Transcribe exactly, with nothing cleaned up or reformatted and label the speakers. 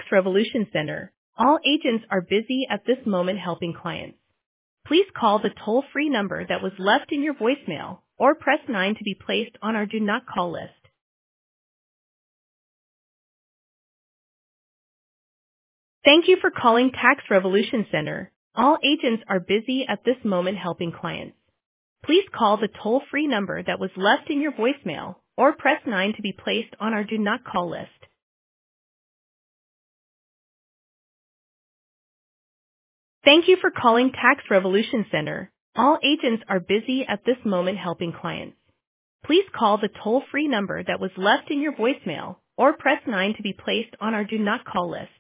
Speaker 1: Revolution Center. All agents are busy at this moment helping clients. Please call the toll-free number that was left in your voicemail or press nine to be placed on our do not call list. Thank you for calling Tax Revolution Center. All agents are busy at this moment helping clients. Please call the toll-free number that was left in your voicemail or press nine to be placed on our do not call list. Thank you for calling Tax Revolution Center. All agents are busy at this moment helping clients. Please call the toll-free number that was left in your voicemail or press nine to be placed on our do not call list.